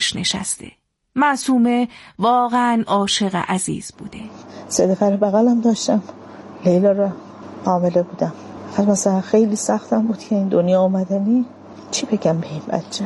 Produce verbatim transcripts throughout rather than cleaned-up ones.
کنارش نشسته. معصومه واقعا عاشق عزیز بوده. سه نفر بغلم داشتم، لیلا را حامله بودم. مثلا خیلی سختم بود که این دنیا اومدنی چی بگم به این بچه،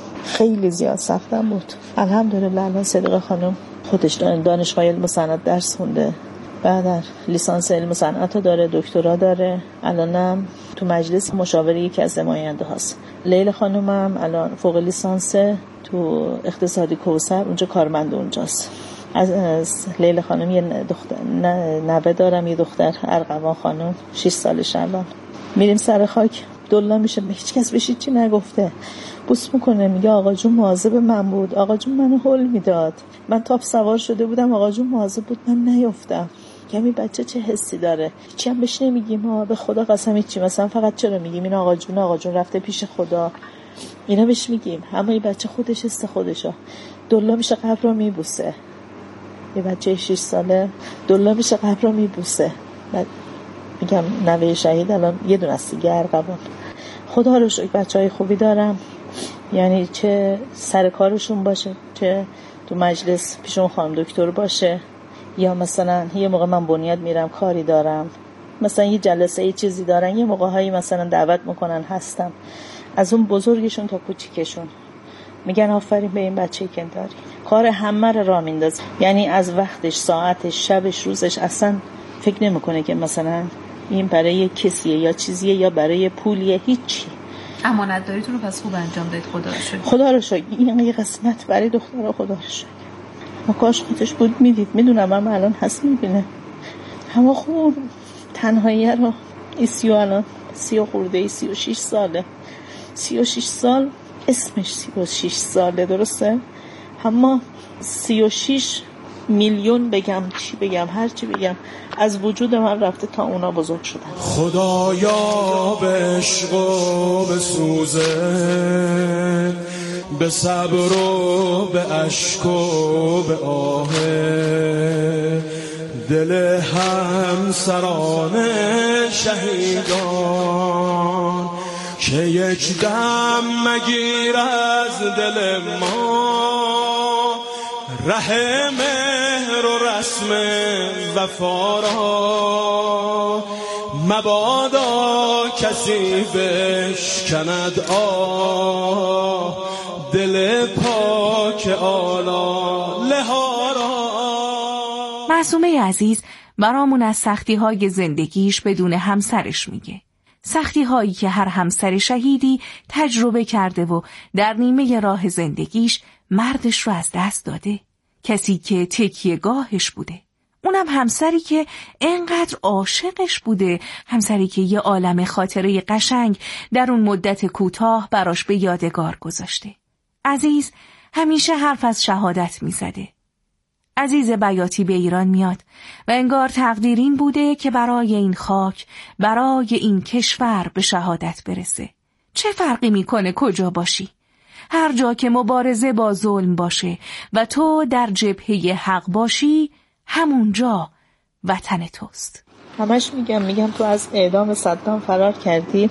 خیلی زیاد سختم بود. الحمدلله الان صدیقه خانم خودش دانشگاه علم و صنعت درس خونده، بعد لیسانس علم و صنعت داره، دکترا داره، الانم تو مجلس مشاور یکی از نماینده هاست. لیلا خانومم الان فوق لیسانس تو اقتصادی کوثر، اونجا کارمند اونجاست. از, از لیلا خانم یه دختر نوه دارم، یه دختر ارغوان خانم، شش سالش الان. میریم سر خاک، دلا میشه، به هیچ کس بشید چی نگفته، بوس میکنه، میگه آقا جون مواظب من بود، آقا جون منو هول میداد، من تاپ سوار شده بودم، آقا جون مواظب بود من نیافتم. کمی بچه چه حسی داره، چی هم بهش نمیگیم ما، به خدا قسم چی، مثلا فقط چرا میگیم این آقا جون آقا جون رفته پیش خدا، اینا بهش میگیم، اما این بچه خودش است خودشا. دلا میشه قبر رو میبوسه، یه بچه شش ساله دلا میشه قبر رو میبوسه. بعد میگم نوه شهید الان یه دونه است دیگه، ارغوان. خدا رو شکر بچهای خوبی دارم، یعنی چه سر کارشون باشه، چه تو مجلس پیش اون خانم دکتر باشه، یا مثلا یه موقع من بنیاد میرم کاری دارم، مثلا یه جلسه یه چیزی دارن، یه موقع هایی مثلا دعوت میکنن هستم، از اون بزرگشون تا کوچیکشون میگن آفرین به این بچه‌ای که داری، کار همه رو راه میندازه، یعنی از وقتش، ساعتش، شبش، روزش اصلا فکر نمیکنه که مثلا این برای کسیه یا چیزیه یا برای پولیه، هیچی. امانتداریتون رو پس خوب انجام دادید، خدا رو شکر. خدا رو شکر. این یه قسمت برای دخترها، خدا رو شکر. ما کاش خودش بود میدید، میدونم هم الان هست میبینه، اما خوب تنهایی رو سی و الان سی و خورده ای سی و شیش ساله، سی و شیش سال اسمش سی و شیش ساله درسته، اما سی و شیش میلیون بگم چی بگم هر چی بگم از وجود من رفته تا اونا بزرگ شدن. خدایا به عشق و به سوزه، به صبر و به عشق و به آه، دل همسران شهیدان که یک دم مگیر از دل ما، ره مهر و رسم وفا را، مبادا کسی بشکند آه، دل پاک آلاله ها را. معصومه عزیز برامون از سختی های زندگیش بدون همسرش میگه، سختی هایی که هر همسر شهیدی تجربه کرده و در نیمه راه زندگیش مردش رو از دست داده، کسی که تکیه‌گاهش بوده، اونم همسری که انقدر عاشقش بوده، همسری که یه عالم خاطره قشنگ در اون مدت کوتاه براش به یادگار گذاشته. عزیز همیشه حرف از شهادت میزده. عزیز بیاتی به ایران میاد و انگار تقدیر این بوده که برای این خاک، برای این کشور به شهادت برسه. چه فرقی میکنه کجا باشی؟ هر جا که مبارزه با ظلم باشه و تو در جبهه حق باشی، همونجا وطن توست. همش میگم میگم تو از اعدام صدام فرار کردی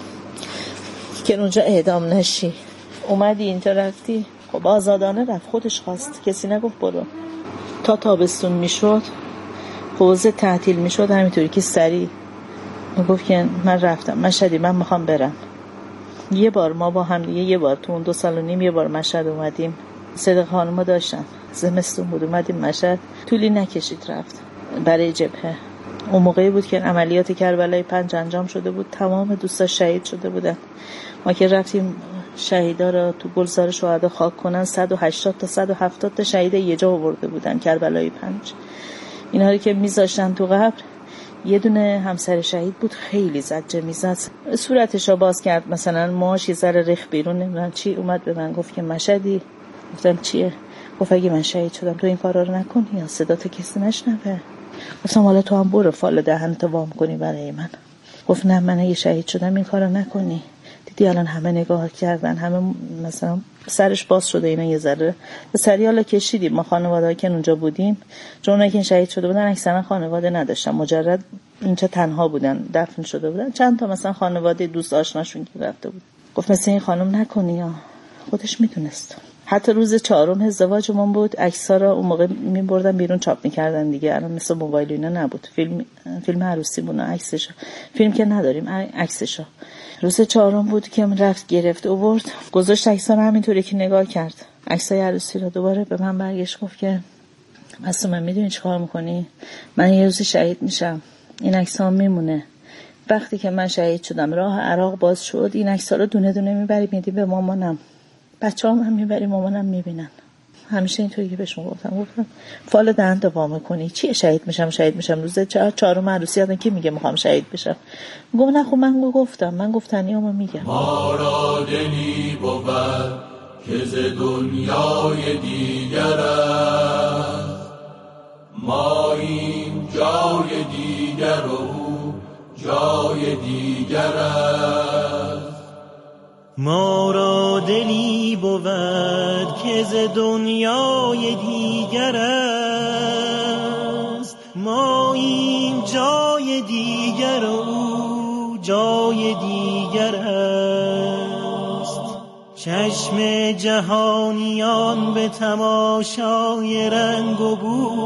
که اونجا اعدام نشی، اومدی اینجا رفتی، خب آزادانه رفت، خودش خواست، کسی نگفت برو. تا تابستون میشد، حوزه تعطیل میشد، همینطوری که سریع میگفت که من رفتم مشهدی، من میخوام برم. یه بار ما با هم دیگه، یه بار تو اون دو سال و نیم یه بار مشهد اومدیم، صدق خانوما داشتن، زمستون بود اومدیم مشهد، طولی نکشید رفت برای جبهه. اون موقعی بود که عملیات کربلای پنج انجام شده بود، تمام دوستا شهید شده بودن. ما که رفتیم شهیدا رو تو گلزار شهدا خاک کنن، صد و هشتاد تا صد و هفتاد تا شهید یه جا آورده بودن کربلای پنج. اینا رو که میذاشتن تو قبر، یه دونه همسر شهید بود خیلی زجه میزد، صورتشو باز کرد، مثلا ماش یه ذره ریخ بیرون، نمیدونم چی، اومد به من گفت که مشهدی. گفتم چیه؟ گفت اگه من شهید شدم تو این کارا رو نکنی یا صدا تو کسی نشنوه. گفتم حالا تو هم برو فال دهنتو وام کنی برای من. گفت نه من اگه شهید شدم این کارو نکنی. دیدی الان همه نگاه کردن، همه مثلا سرش باز شده، اینا یه ذره به سریالا کشیدیم. ما خانواده‌ای که اونجا بودیم، چون اونایی که شهید شده بودن اکثرا خانواده نداشتن، مجرد اینجا تنها بودن، دفن شده بودن. چند تا مثلا خانواده دوست آشناشون که رفته بود. گفت مثلا این خانم نکنی، یا خودش میدونست حتی روز چهارم ازدواجمون بود، عکس‌ها رو اون موقع می‌بردن بیرون چاپ می‌کردن دیگه، الان مثل موبایل اینا نبود. فیلم فیلم عروسیمون عکسش، فیلم که نداریم، عکسش. روز چهارم بود که رفت گرفت آورد، گذاشت عکس‌ها رو همینطوری که نگاه کرد، عکسای عروسی رو. دوباره به من برگشت گفت که معصومه میدونی چیکار می‌کنی؟ من یه روزی شهید میشم، این عکس‌ها میمونه. وقتی که من شهید شدم راه عراق باز شد، این عکس‌ها رو دونه دونه می‌بری میدی به مامانم، بچه‌هام هم می‌بری مامانم می‌بینن. همیشه اینطوری که بهشون گفتم گفتم فال دهن دوا می‌کنی، چیه شهید میشم شهید میشم روز چهار چهارم عروسی آدم که میگه می‌خوام شهید بشم. گفت نه خب من گفتم، من گفتنیامو میگم. ما را دلی بود که ز دنیای دیگر است، ما این جای دیگر و جای دیگر است. ما را دلی بود که ز دنیای دیگر است، ما این جای دیگر و جای دیگر است. چشم جهانیان به تماشای رنگ و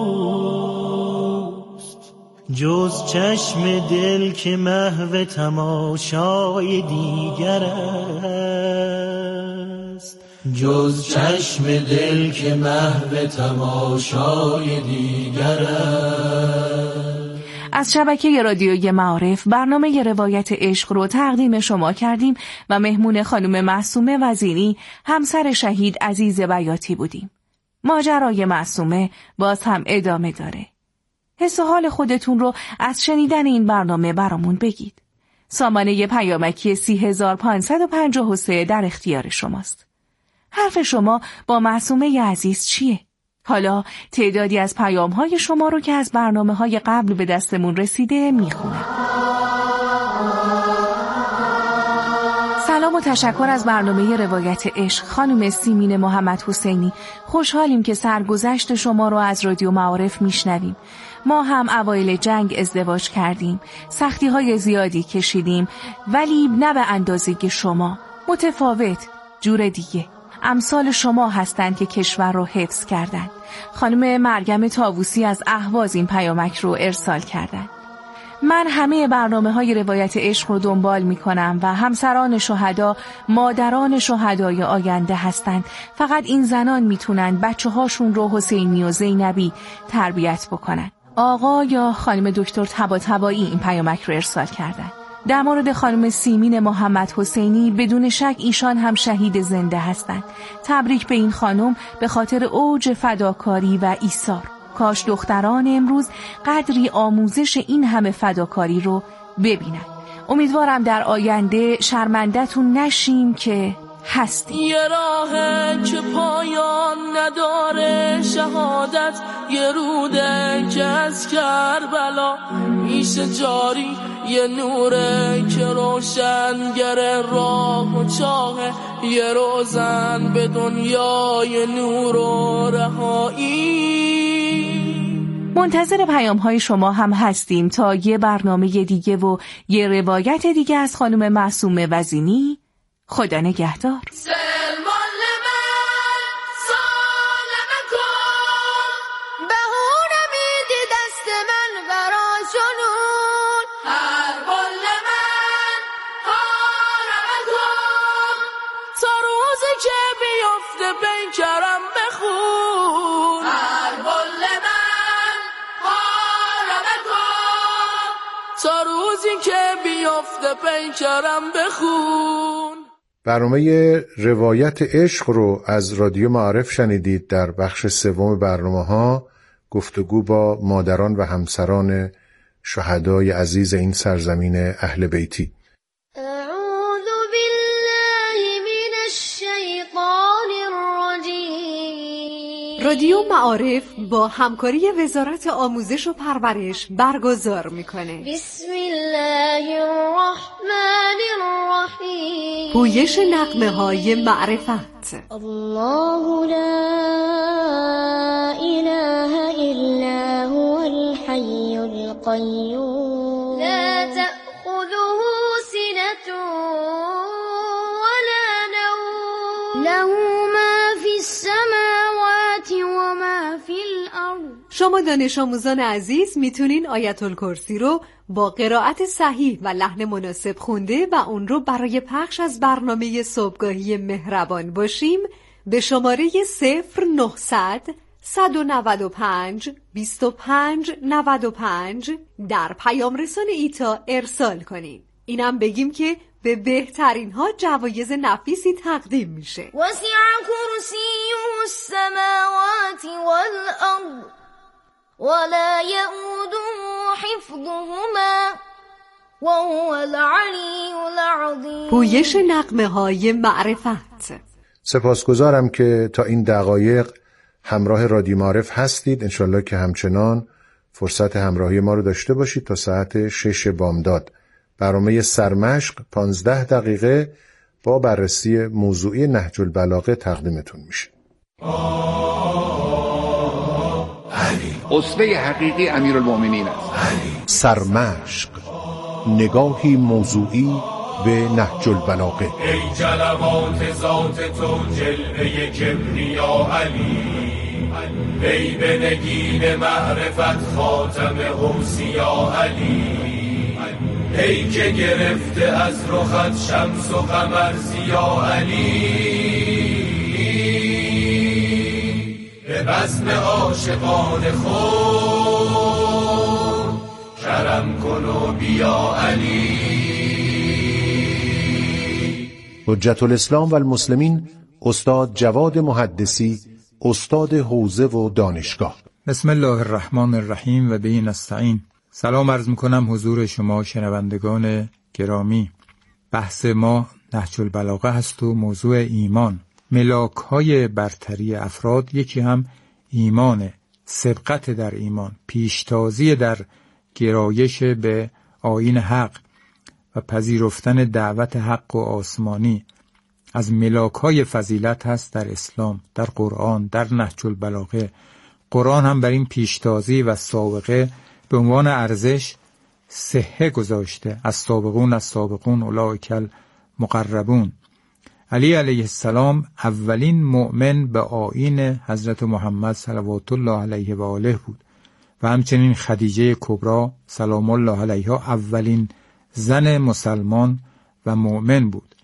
بوست، جز چشم دل که محو تماشای دیگر است، جز چشم دل که محو تماشای دیگر است. از شبکه رادیوی معارف برنامه روایت عشق رو تقدیم شما کردیم و مهمون خانم معصومه وزینی، همسر شهید عزیز بیاتی بودیم. ماجرای معصومه باز هم ادامه داره. حس و حال خودتون رو از شنیدن این برنامه برامون بگید. سامانه پیامکی سی هزار پانصد و پنجاه و سه در اختیار شماست. حرف شما با معصومه عزیز چیه؟ حالا تعدادی از پیام‌های شما رو که از برنامه‌های قبل به دستمون رسیده میخونم. سلام و تشکر از برنامه روایت عشق. خانم سیمین محمد حسینی، خوشحالیم که سرگذشت شما رو از رادیو معارف میشنویم. ما هم اوایل جنگ ازدواج کردیم، سختی‌های زیادی کشیدیم، ولی نه به اندازه که شما، متفاوت، جور دیگه. امثال شما هستند که کشور رو حفظ کردند. خانم مریم طاووسی از اهواز این پیامک رو ارسال کردند. من همه برنامه‌های روایت عشق رو دنبال می‌کنم و همسران شهدا مادران شهدای آینده هستند. فقط این زنان میتونن بچه‌هاشون رو حسینی و زینبی تربیت بکنن. آقا یا خانم دکتر طباطبایی این پیامک رو ارسال کردن. در مورد خانم سیمین محمد حسینی، بدون شک ایشان هم شهید زنده هستند. تبریک به این خانم به خاطر اوج فداکاری و ایثار. کاش دختران امروز قدری آموزش این همه فداکاری رو ببینن. امیدوارم در آینده شرمنده‌تون نشیم که هستیم. یه راهه که پایان نداره شهادت، یه روده که از کربلا میشه جاری، یه نوره که روشنگر راه و چاهه، یه روزن به دنیای نور و رهایی. منتظر پیام‌های شما هم هستیم تا یه برنامه دیگه و یه روایت دیگه از خانم معصومه وزینی. خدا نگهدار. پیکرم بخون، هر بل من حالم کن، تا روزی که بیفته پیکرم بخون. برنامه روایت عشق رو از رادیو معارف شنیدید. در بخش سوم برنامه ها گفتگو با مادران و همسران شهدای عزیز این سرزمین اهل بیتی. رادیو معارف با همکاری وزارت آموزش و پرورش برگزار میکنه. بسم الله الرحمن الرحیم. پویش نغمه های معرفت. الله لا اله الا هو الحی القیوم لا تأخذه سنة ولا نوم له ما فی السماوات شما دانش آموزان عزیز میتونین آیت الکرسی رو با قرائت صحیح و لحن مناسب خونده و اون رو برای پخش از برنامه صبحگاهی مهربان باشیم به شماره صفر نهصد صد و نود و پنج بیست و پنج نود و پنج در پیام رسان ایتا ارسال کنین. اینم بگیم که به بهترین ها جوایز نفیسی تقدیم میشه. وسع کرسیه السماوات والارض ولا یئوده حفظهما وهو العلی العظیم. پویش نغمه های معرفت. سپاسگزارم که تا این دقایق همراه رادیو معارف هستید. انشالله که همچنان فرصت همراهی ما رو داشته باشید تا ساعت شش بامداد. برنامه سرمشق پانزده دقیقه با بررسی موضوعی نهج البلاغه تقدیمتون میشه. اسوه حقیقی امیرالمومنین است. سرمشق، نگاهی موضوعی به نهج البلاغه. ای جلوات ذات تو جلوه کبریا علی، ای به نگین معرفت خاتم اوصیا علی، ای که گرفته از رخت شمس و قمر ضیا علی، به بزم عاشقان خود کرم کن و بیا علی. حجت الاسلام و المسلمین استاد جواد محدثی، استاد حوزه و دانشگاه. بسم الله الرحمن الرحیم و به نستعین. سلام عرض میکنم حضور شما شنوندگان گرامی. بحث ما نهج البلاغه هست و موضوع ایمان. ملاک های برتری افراد یکی هم ایمانه، سبقت در ایمان، پیشتازی در گرایش به آیین حق و پذیرفتن دعوت حق و آسمانی از ملاک های فضیلت هست در اسلام، در قرآن، در نهج البلاغه. قرآن هم بر این پیشتازی و سابقه به عنوان ارزش صحه گذاشته. از سابقون از سابقون اولئک المقربون. علی علیه السلام اولین مؤمن به آیین حضرت محمد صلوات الله علیه و آله بود و همچنین خدیجه کبری سلام الله علیها اولین زن مسلمان و مؤمن بود.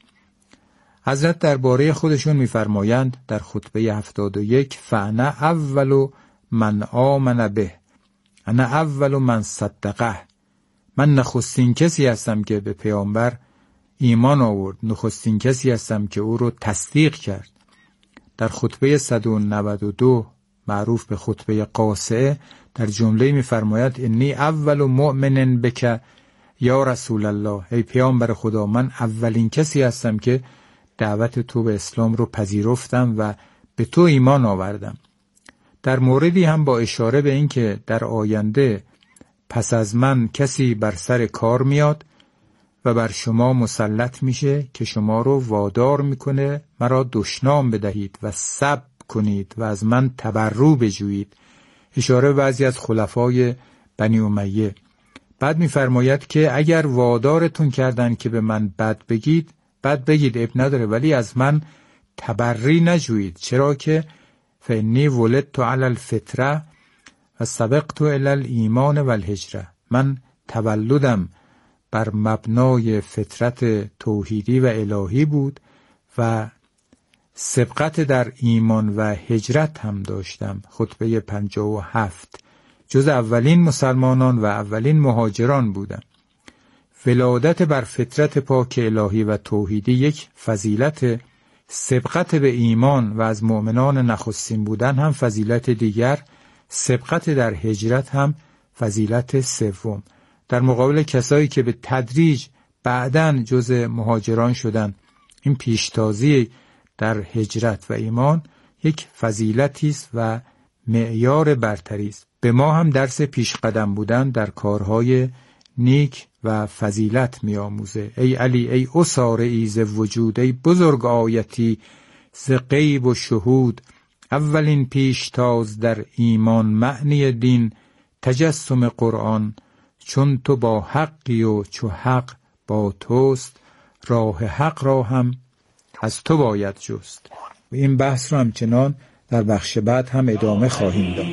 حضرت درباره خودشون می‌فرمایند در خطبه هفتاد و یک: فانا اول من آمن به، انا اول من صدقه. من نخستین کسی هستم که به پیامبر ایمان آورد، نخستین کسی هستم که او رو تصدیق کرد. در خطبه صد و نود و دو معروف به خطبه قاصعه در جمله می‌فرماید: انی اول مؤمن بک یا رسول الله. ای پیامبر خدا، من اولین کسی هستم که دعوت تو به اسلام رو پذیرفتم و به تو ایمان آوردم. در موردی هم با اشاره به این که در آینده پس از من کسی بر سر کار میاد و بر شما مسلط میشه که شما رو وادار میکنه مرا دشنام بدهید و سب کنید و از من تبرؤ بجویید. اشاره بعضی از خلفای بنی امیه. بعد میفرماید که اگر وادارتون کردن که به من بد بگید، بد بگید، اب نداره، ولی از من تبری نجویید، چرا که فانی ولدت علی الفطره و سبقت الی الایمان و الهجره. من تولدم بر مبنای فطرت توحیدی و الهی بود و سبقت در ایمان و هجرت هم داشتم. خطبه پنجاه و هفت. جز اولین مسلمانان و اولین مهاجران بودم. ولادت بر فطرت پاک الهی و توحیدی یک فضیلت، سبقت به ایمان و از مؤمنان نخستین بودن هم فضیلت دیگر، سبقت در هجرت هم فضیلت سوم. در مقابل کسایی که به تدریج بعداً جز مهاجران شدن، این پیشتازی در هجرت و ایمان یک فضیلتی است و معیار برتری است. به ما هم درس پیش قدم بودن در کارهای نیک و فضیلت می آموزه. ای علی، ای اسار ایز وجود، ای بزرگ آیتی ز غیب و شهود، اولین پیشتاز در ایمان معنی دین، تجسم قرآن. چون تو با حقی و چو حق با توست، راه حق را هم از تو باید جست. و این بحث رو همچنان در بخش بعد هم ادامه خواهیم داد.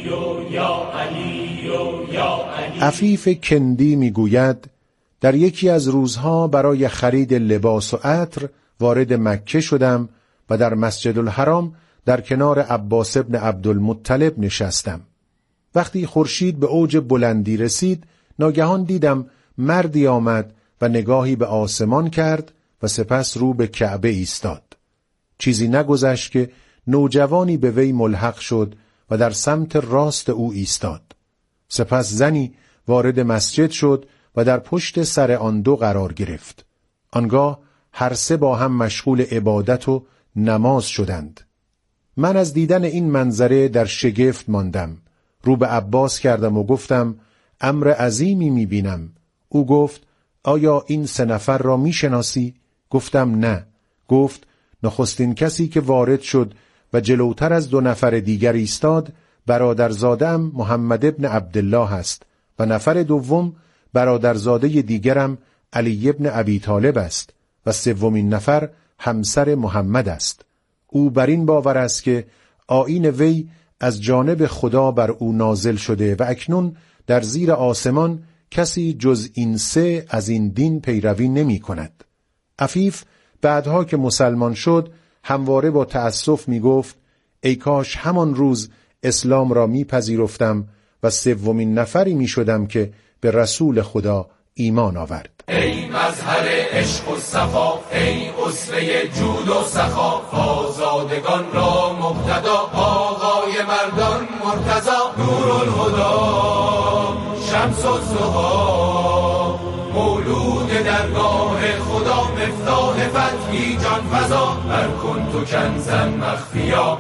عفیف کندی میگوید در یکی از روزها برای خرید لباس و عطر وارد مکه شدم و در مسجد الحرام در کنار عباس ابن عبدالمطلب نشستم. وقتی خورشید به اوج بلندی رسید ناگهان دیدم مردی آمد و نگاهی به آسمان کرد و سپس رو به کعبه ایستاد. چیزی نگذشت که نوجوانی به وی ملحق شد و در سمت راست او ایستاد. سپس زنی وارد مسجد شد و در پشت سر آن دو قرار گرفت. آنگاه هر سه با هم مشغول عبادت و نماز شدند. من از دیدن این منظره در شگفت ماندم. رو به عباس کردم و گفتم امر عظیمی میبینم. او گفت آیا این سه نفر را میشناسی؟ گفتم نه. گفت نخستین کسی که وارد شد و جلوتر از دو نفر دیگر ایستاد برادرزاده‌ام محمد ابن عبدالله است و نفر دوم برادرزاده دیگرم علی ابن ابی طالب است و سومین نفر همسر محمد است. او بر این باور است که آیین وی از جانب خدا بر او نازل شده و اکنون در زیر آسمان کسی جز این سه از این دین پیروی نمی کند. عفیف بعدها که مسلمان شد همواره با تأسف می گفت ای کاش همان روز اسلام را می پذیرفتم و سومین نفری می شدم که به رسول خدا ایمان آورد. ای مظهر عشق و صفا، ای اسوه جود و سخا، آزادگان را مقتدا، آقای مردان مرتضا، نور الهدا شمس الضحی، مولود درگاه خدا، مفتاح فتحی جان فزا، بر کن تو کنزا مخفیا.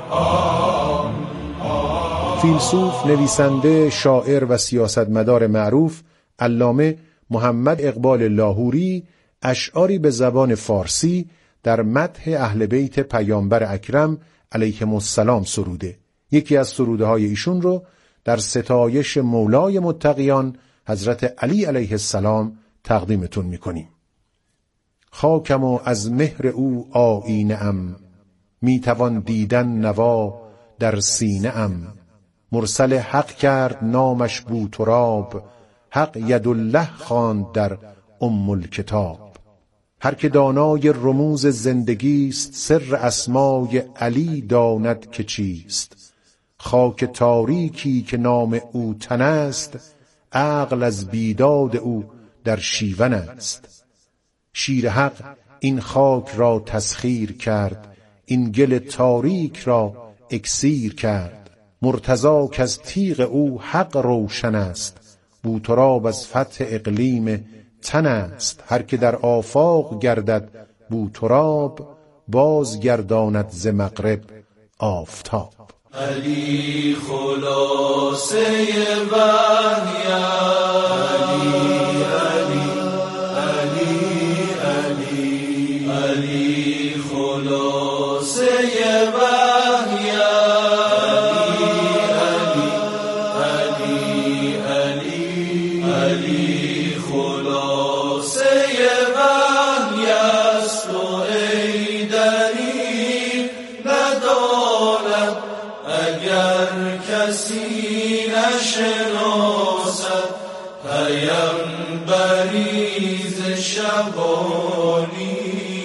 فیلسوف، نویسنده، شاعر و سیاستمدار معروف علامه محمد اقبال لاهوری اشعاری به زبان فارسی در مدح اهل بیت پیامبر اکرم علیهم السلام سروده. یکی از سروده های ایشون رو در ستایش مولای متقیان حضرت علی علیه السلام تقدیمتون میکنیم. خاکم و از مهر او آیینه ام، میتوان دیدن نوا در سینه ام. مرسل حق کرد نامش بوتراب، حق یدالله خواند در ام الکتاب. هر که دانای رموز زندگیست، سر اسمای علی داند که چیست. خاک تاریکی که نام او تن است، عقل از بیداد او در شیون است. شیر حق این خاک را تسخیر کرد، این گل تاریک را اکسیر کرد. مرتضی که از تیغ او حق روشن است، بوتراب از فتح اقلیم تن است. هر که در آفاق گردد بوتراب، باز گرداند ز مغرب آفتاب. علی خلاصه وحی، علی علی علی علی علی خلاصه وحی، علی علی علی علی خلاصه وحی است و ای دریغ نداند اگر کسی نشناسد پیمبری ز شبانی.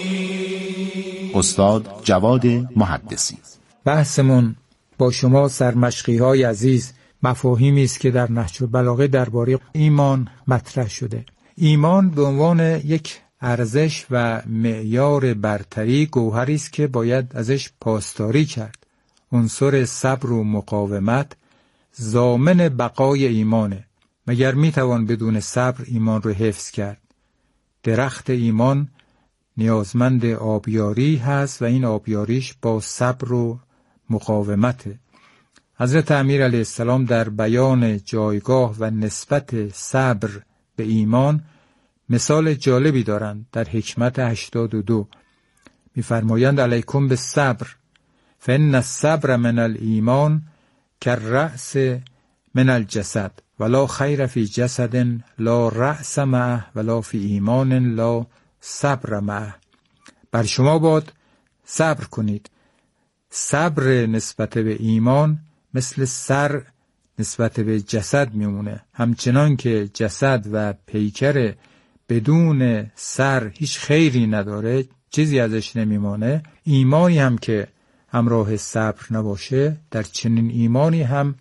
استاد جواد محدثی. بحثمون با شما سرمشقی های عزیز مفاهیمی است که در نهج البلاغه درباره ایمان مطرح شده. ایمان به عنوان یک ارزش و معیار برتری گوهری است که باید ازش پاسداری کرد. عنصر صبر و مقاومت ضامن بقای ایمانه. مگر میتوان بدون صبر ایمان رو حفظ کرد؟ درخت ایمان نیازمند آبیاری هست و این آبیاریش با صبر و مقاومته. حضرت امیر علیه السلام در بیان جایگاه و نسبت صبر به ایمان مثال جالبی دارند. در حکمت هشتاد و دو می‌فرمایند علیکم به صبر فإن الصبر من الایمان کالرأس من الجسد ولا خیر فی جسد لا رأس معه ولا فی ایمان لا صبر معه. بر شما باد صبر کنید. صبر نسبت به ایمان مثل سر نسبت به جسد میمونه. همچنان که جسد و پیکر بدون سر هیچ خیری نداره، چیزی ازش نمیمانه، ایمانی هم که همراه صبر نباشه، در چنین ایمانی هم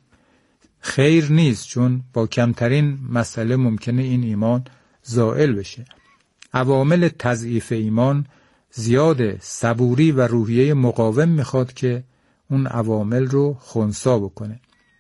خیر نیست، چون با کمترین مسئله ممکنه این ایمان زائل بشه. عوامل تضعیف ایمان زیاده، صبوری و روحیه مقاوم میخواد که اون عوامل رو خنثی بکنه.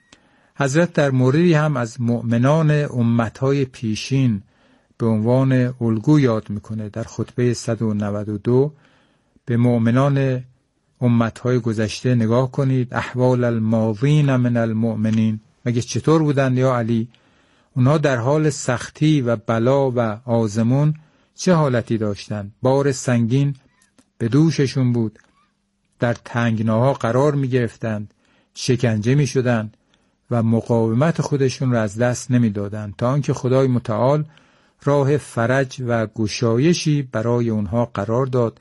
حضرت در موردی هم از مؤمنان امتهای پیشین به عنوان الگو یاد میکنه. در خطبه صد و نود و دو به مؤمنان امتهای گذشته نگاه کنید، احوال الماضین من المؤمنین، مگه چطور بودند یا علی؟ اونها در حال سختی و بلا و آزمون چه حالتی داشتند؟ بار سنگین به دوششون بود، در تنگناها قرار می گرفتند، شکنجه می شدند و مقاومت خودشون را از دست نمی دادند، تا آنکه خدای متعال راه فرج و گشایشی برای اونها قرار داد،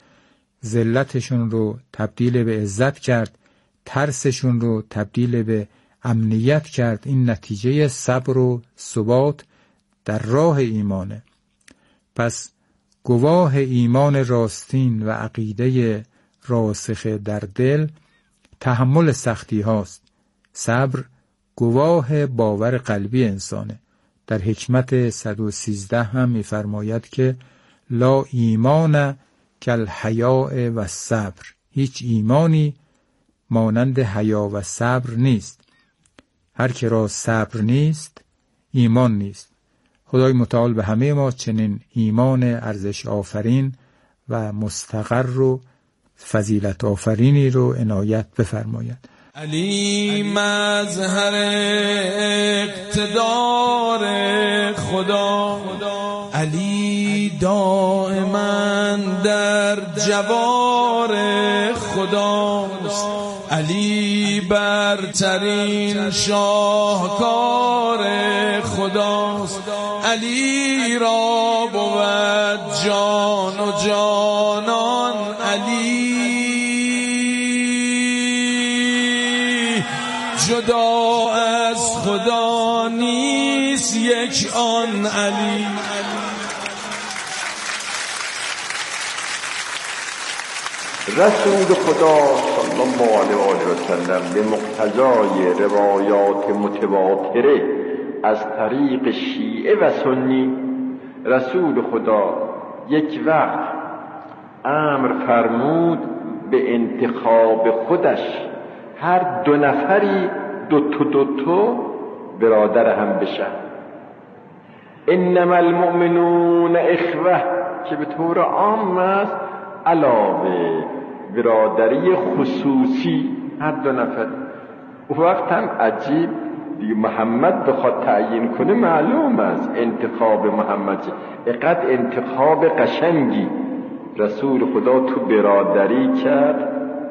ذلتشون رو تبدیل به عزت کرد، ترسشون رو تبدیل به امنیت کرد. این نتیجه صبر و ثبات در راه ایمانه. پس گواه ایمان راستین و عقیده راسخ در دل تحمل سختی هاست. صبر گواه باور قلبی انسانه. در حکمت صد و سیزده هم می‌فرماید که لا ایمان کالحیاء و صبر، هیچ ایمانی مانند حیا و صبر نیست. هر که را صبر نیست ایمان نیست. خدای متعال به همه ما چنین ایمان ارزش آفرین و مستقر و فضیلت آفرینی رو عنایت بفرماید. علی مظهر اقتدار خدا، علی دائما در جوار خداست، علی برترین شاهکار خداست، علی را بود جان و جانان، علی جدا از خدا نیست یک آن علی. رسول خدا صلی الله علیه و آله و سلم به مقتضای روایات متواتره از طریق شیعه و سنی، رسول خدا یک وقت امر فرمود به انتخاب خودش هر دو نفری دو تو دو تو برادر هم بشن. انما المؤمنون اخوه که به طور عام است، علاوه برادری خصوصی هر دو نفر. او وقت هم عجیب دیگه محمد بخواد تعیین کنه معلوم است انتخاب محمد اقد انتخاب قشنگی رسول خدا تو برادری کرد.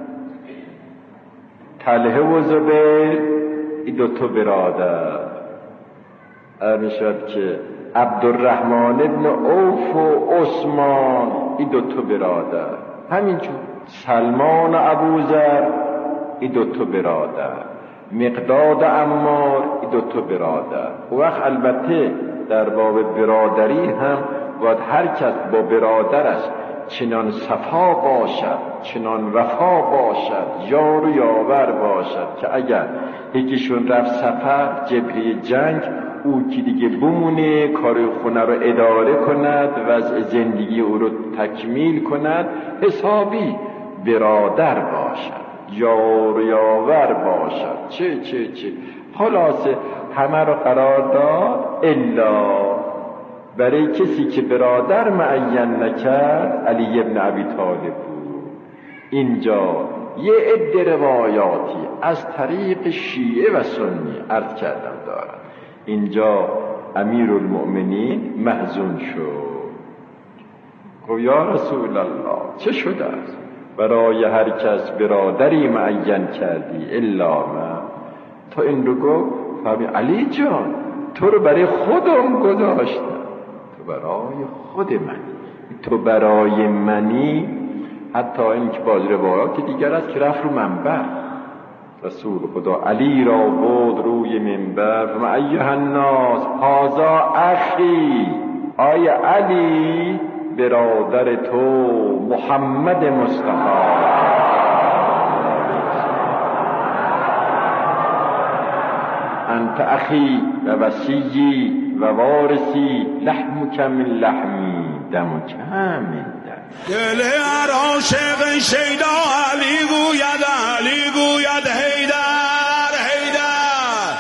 طلحه و زبیر این دو تا برادر، میشد که عبدالرحمن ابن عوف و عثمان این دو تا برادر، همینجور سلمان و ابوذر این دو تا برادر، مقداد عمار این دو تا برادر. و وقت البته در باب برادری هم باید هر کس با برادرش چنان صفا باشد، چنان وفا باشد، یار و یاور باشد که اگر یکیشون رفت سفر جبهه جنگ، او که دیگه بمونه کار خونه رو اداره کند، وضع زندگی او رو تکمیل کند، حسابی برادر باشد، یار و یاور باشد. چه چه چه خلاصه همه رو قرار داد الا برای کسی که برادر معین نکرد علی ابن ابی طالب بود. اینجا یه عده روایاتی از طریق شیعه و سنی عرض کردم دارد. اینجا امیرالمؤمنین محزون شد، گفت یا رسول الله چه شده است؟ برای هر کس برادری معین کردی الا من. تا این رو گفت فهمی علی جان تو رو برای خودم گذاشتم، تو برای خود منی، تو برای منی حتی این که باز روایات دیگر است که رفت رو منبر. رسول خدا علی را بود روی منبر فما ایها الناس هذا اخی، آی علی برادر تو محمد مصطفی انت اخی و وصیی و وارثی لحمک من لحمی دمک من دم. دل هر عاشق شیدا علی گوید علی گوید حیدر حیدر.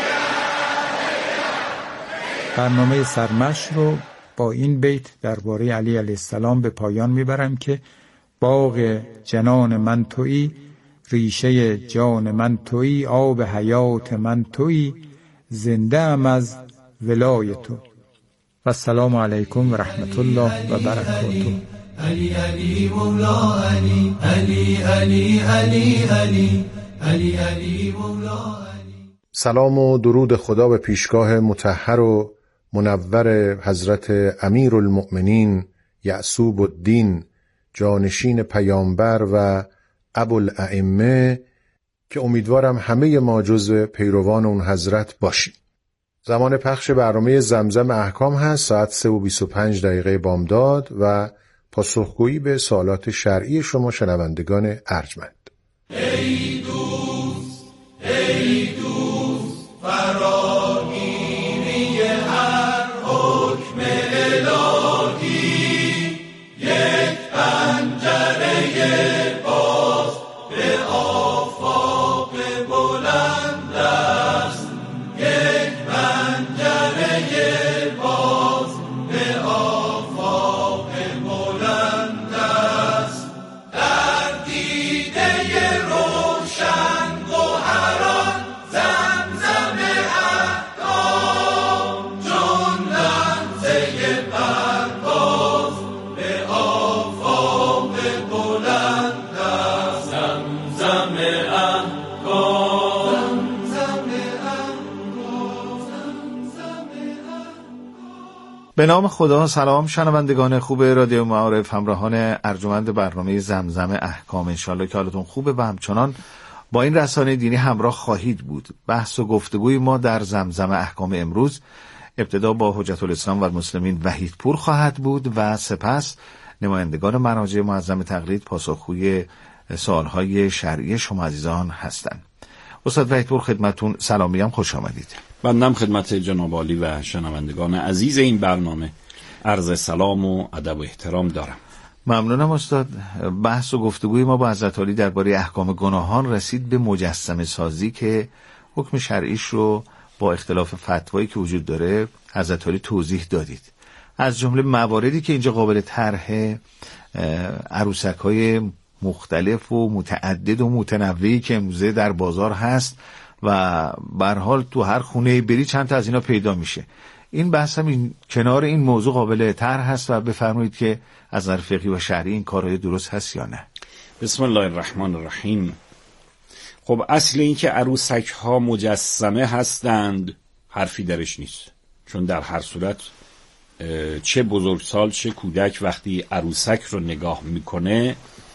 برنامه سرمشق رو با این بیت درباره علی علیه السلام به پایان میبرم که باغ جنان من تویی، ریشه جان من تویی، آب حیات من تویی، زنده ام از ولای تو. و السلام علیکم و رحمت الله و برکاته. علی علی مولا علی علی علی علی علی علی علی مولا علی. سلام و درود خدا به پیشگاه مطهر و منور حضرت امیرالمؤمنین یعصوب الدین جانشین پیامبر و ابوالائمه که امیدوارم همه ما جزو پیروان اون حضرت باشیم. زمان پخش برنامه زمزم احکام هست، ساعت سه و بیست و پنج دقیقه بامداد و پاسخگویی به سوالات شرعی شما شنوندگان ارجمند. ای دوست ای دوست فراگیری هر حکم الهی، یک پنجره باز به آفاق بلند است، یک پنجره باز به آفاق بلند است. در دیده روشن گوهران زمزم احکام، چون لمسه پرواز به آفاق بلند است. زمزم احکام، زمزم به نام خدا. سلام شنوندگان خوب رادیو معارف، همراهان ارجمند برنامه زمزم احکام. انشالله که حالتون خوبه و همچنان با این رسانه دینی همراه خواهید بود. بحث و گفتگوی ما در زمزم احکام امروز ابتدا با حجت الاسلام و المسلمین وحیدپور خواهد بود و سپس نمایندگان مراجع معظم تقلید پاسخگوی سوالهای شرعی شما عزیزان هستند. استاد وحیدپور خدمتون سلام میگم، خوش آمدید. بندم خدمت جناب عالی و شنوندگان عزیز این برنامه عرض سلام و ادب و احترام دارم. ممنونم استاد. بحث و گفتگوی ما با حضرت عالی درباره احکام گناهان رسید به مجسمه سازی که حکم شرعیش رو با اختلاف فتوایی که وجود داره حضرت عالی توضیح دادید. از جمله مواردی که اینجا قابل طرح عروسک‌های مختلف و متعدد و متنوعی که امروزه در بازار هست و به هر حال تو هر خونه بری چند تا از اینا پیدا میشه. این بحث هم این کنار این موضوع قابل طرح هست و بفرمایید که از نظر فقهی و شرعی این کارهای درست هست یا نه. بسم الله الرحمن الرحیم. خب اصل این که عروسک ها مجسمه هستند حرفی درش نیست، چون در هر صورت چه بزرگسال چه کودک وقتی عروسک رو نگاه میکنه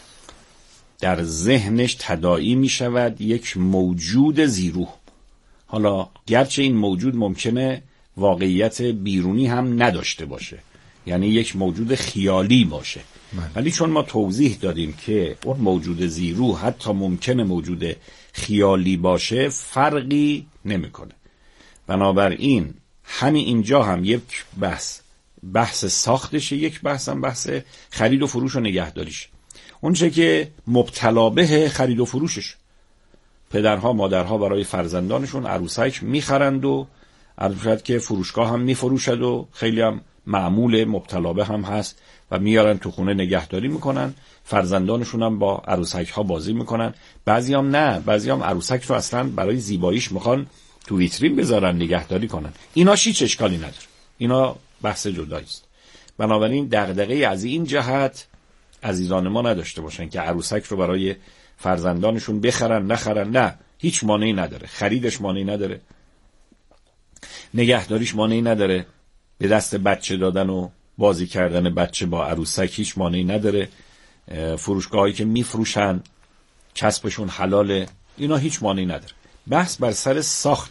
در ذهنش تداعی می شود یک موجود زیروح. حالا گرچه این موجود ممکنه واقعیت بیرونی هم نداشته باشه، یعنی یک موجود خیالی باشه، ولی چون ما توضیح دادیم که اون موجود زیروح حتی ممکنه موجود خیالی باشه فرقی نمیکنه. بنابراین همین اینجا هم یک بحث بحث ساختشه، یک بحث هم بحث خرید و فروش و نگهداریش. اونچه که مبتلا به خرید و فروشش، پدرها مادرها برای فرزندانشون عروسک میخرند و عرض شد که فروشگاه هم میفروشد و خیلی هم معمول مبتلا به هم هست و میارن تو خونه نگهداری میکنن. فرزندانشون هم با عروسک ها بازی میکنن. بعضی هم نه، بعضی هم عروسک رو اصلا برای زیباییش میخوان تو ویترین بذارن نگهداری کنن. اینا هیچ اشکالی نداره، اینا بحث جدایی است. بنابراین دغدغه از این جهت عزیزان ما نداشته باشن که عروسک رو برای فرزندانشون بخرن نخرن. نه، هیچ مانعی نداره، خریدش مانعی نداره، نگهداریش مانعی نداره، به دست بچه دادن و بازی کردن بچه با عروسک هیچ مانعی نداره فروشگاهایی که میفروشن کسبشون حلاله، اینا هیچ مانعی نداره. بحث بر سر ساخت